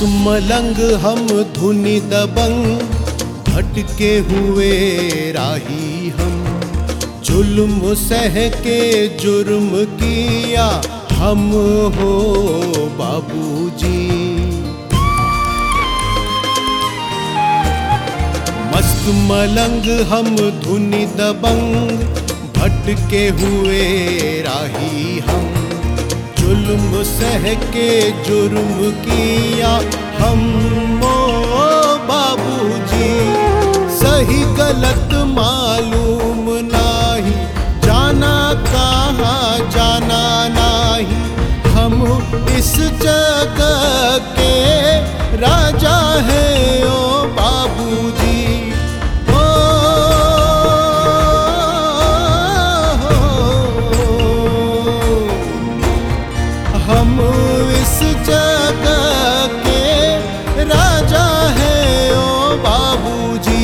मस्त मलंग हम धुनि दबंग, भटके हुए राही हम। जुल्म सह के जुर्म किया हम हो बाबूजी। मस्त मलंग हम धुनि दबंग, भटके हुए राही हम। जुल्म सह के जुर्म किया हम ओ बाबूजी। सही गलत मालूम नाही, जाना कहाँ जाना नाही। हम इस जगह के राजा हैं ओ बाबूजी। हम इस जगह के राजा हैं ओ बाबूजी।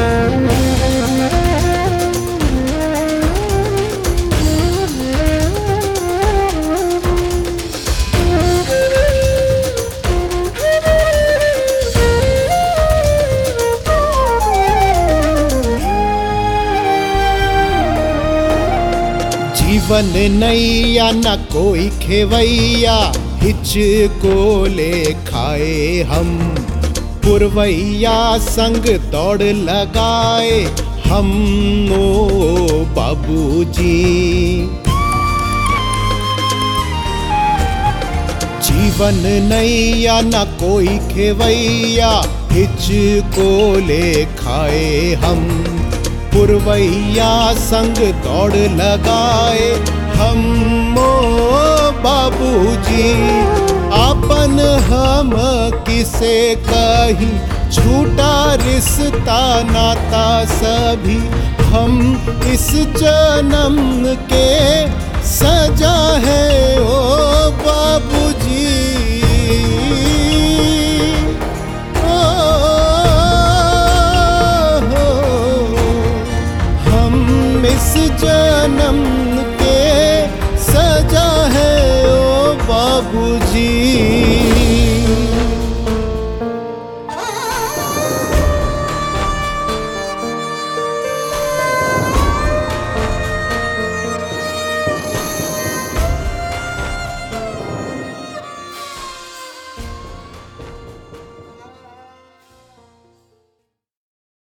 जीवन नैया न कोई खेवैया, हिचको ले खाए हम। पुरवैया संग दौड़ लगाए हम ओ बाबूजी। जीवन नैया न कोई खेवैया, हिचको ले खाए हम। पुरवैया संग दौड़ लगाए हम ओ बाबूजी। आपन हम किसे कही, झूठा रिश्ता नाता सभी। हम इस जन्म के सजा है ओ बाबूजी। हम इस जन्म